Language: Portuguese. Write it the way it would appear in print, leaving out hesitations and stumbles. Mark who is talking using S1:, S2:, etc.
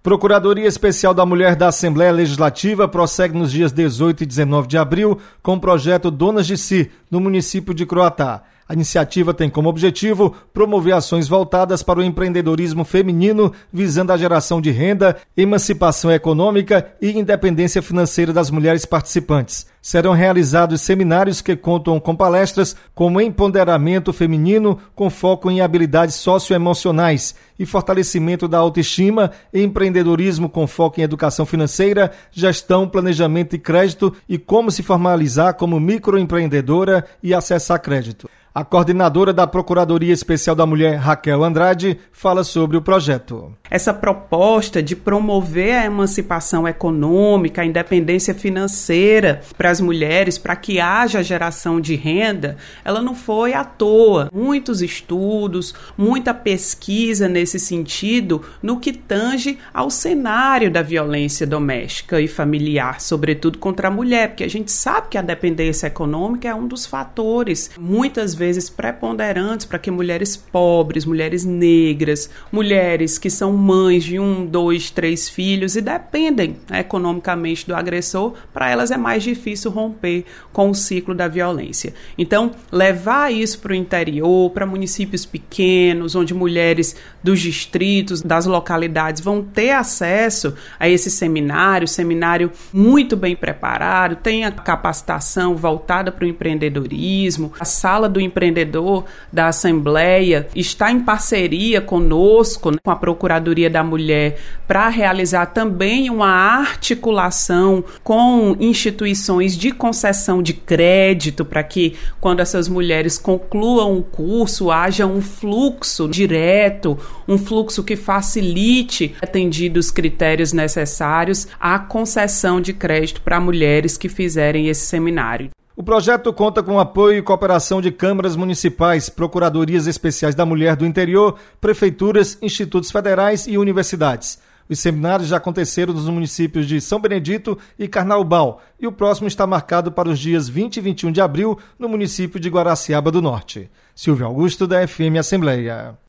S1: Procuradoria Especial da Mulher da Assembleia Legislativa prossegue nos dias 18 e 19 de abril com o projeto Donas de Si, no município de Croatá. A iniciativa tem como objetivo promover ações voltadas para o empreendedorismo feminino, visando a geração de renda, emancipação econômica e independência financeira das mulheres participantes. Serão realizados seminários que contam com palestras como empoderamento feminino, com foco em habilidades socioemocionais e fortalecimento da autoestima, empreendedorismo com foco em educação financeira, gestão, planejamento e crédito e como se formalizar como microempreendedora e acessar crédito. A coordenadora da Procuradoria Especial da Mulher, Raquel Andrade, fala sobre o projeto.
S2: Essa proposta de promover a emancipação econômica, a independência financeira para as mulheres, para que haja geração de renda, ela não foi à toa. Muitos estudos, muita pesquisa nesse sentido, no que tange ao cenário da violência doméstica e familiar, sobretudo contra a mulher, porque a gente sabe que a dependência econômica é um dos fatores, muitas vezes preponderantes para que mulheres pobres, mulheres negras, mulheres que são mães de 1, 2, 3 filhos e dependem economicamente do agressor, para elas é mais difícil romper com o ciclo da violência. Então, levar isso para o interior, para municípios pequenos, onde mulheres dos distritos, das localidades vão ter acesso a esse seminário muito bem preparado, tem a capacitação voltada para o empreendedorismo, a sala do empreendedor da Assembleia está em parceria conosco, com a Procuradoria da Mulher, para realizar também uma articulação com instituições de concessão de crédito, para que quando essas mulheres concluam o curso, haja um fluxo direto, um fluxo que facilite, atendidos os critérios necessários, a concessão de crédito para mulheres que fizerem esse seminário.
S1: O projeto conta com apoio e cooperação de câmaras municipais, procuradorias especiais da mulher do interior, prefeituras, institutos federais e universidades. Os seminários já aconteceram nos municípios de São Benedito e Carnaubal e o próximo está marcado para os dias 20 e 21 de abril no município de Guaraciaba do Norte. Silvio Augusto, da FM Assembleia.